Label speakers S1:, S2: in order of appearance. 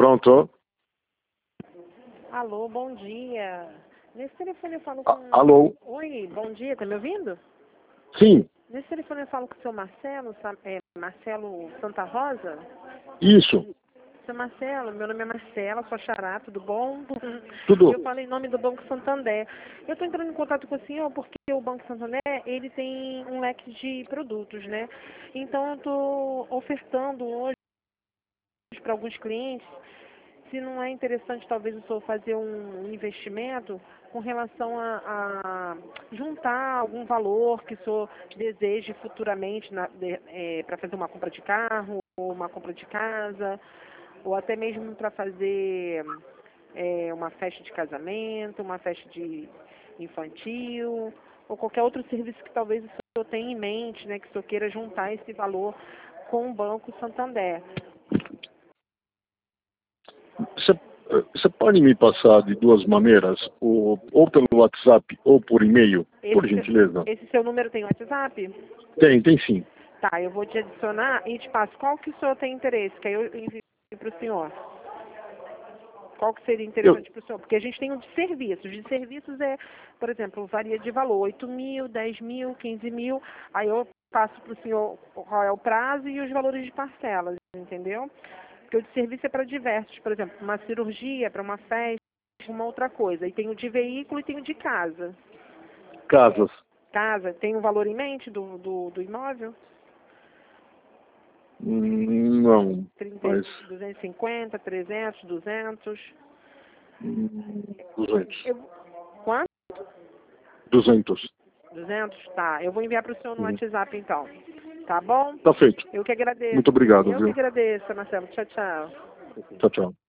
S1: Pronto?
S2: Alô, bom dia. Nesse telefone eu falo com...
S1: Alô?
S2: Oi, bom dia, tá me ouvindo?
S1: Sim,
S2: Nesse telefone eu falo com o seu Marcelo, Marcelo Santa Rosa?
S1: isso.
S2: Seu Marcelo, meu nome é Marcela, sou xará, tudo bom?
S1: Tudo.
S2: Eu falei em nome do Banco Santander. Eu estou entrando em contato com o senhor porque o Banco Santander, ele tem um leque de produtos, né? Então eu estou ofertando hoje para alguns clientes se não é interessante talvez o senhor fazer um investimento com relação a juntar algum valor que o senhor deseje futuramente para fazer uma compra de carro, ou uma compra de casa, ou até mesmo para fazer uma festa de casamento, uma festa de infantil, ou qualquer outro serviço que talvez o senhor tenha em mente, né, que o senhor queira juntar esse valor com o Banco Santander.
S1: Você pode me passar de duas maneiras, ou pelo WhatsApp ou por e-mail, por gentileza?
S2: Esse seu número tem WhatsApp?
S1: Tem sim.
S2: Tá, eu vou te adicionar e te passo. Qual que o senhor tem interesse? Que aí eu envio para o senhor. Qual que seria interessante para o senhor? Porque a gente tem um de serviços. De serviços por exemplo, varia de valor. 8 mil, 10 mil, 15 mil. Aí eu passo para o senhor qual é o prazo e os valores de parcelas, entendeu? Porque o de serviço é para diversos. Por exemplo, uma cirurgia, para uma festa, uma outra coisa. E tem o de veículo e tem o de casa.
S1: Casas.
S2: Casa, tem um valor em mente do imóvel?
S1: Não,
S2: 30,
S1: mas
S2: 250, 300, 200.
S1: 200.
S2: Quanto?
S1: 200.
S2: 200? Tá. Eu vou enviar para o senhor no
S1: Uhum.
S2: WhatsApp, então. Tá bom?
S1: Tá feito.
S2: Eu que agradeço.
S1: Muito obrigado,
S2: Eu que
S1: viu?
S2: agradeço, Marcelo. Tchau, tchau.
S1: Tchau, tchau.